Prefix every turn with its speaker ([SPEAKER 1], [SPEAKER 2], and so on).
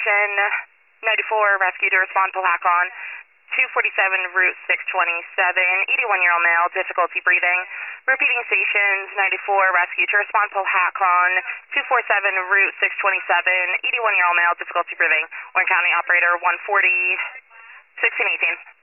[SPEAKER 1] station, 94, rescue to respond, Palackon. 247, Route 627, 81-year-old male, difficulty breathing. Repeating stations, 94, rescue to respond, Palackon. 247, Route 627, 81-year-old male, difficulty breathing. Warren County operator 140, 1618.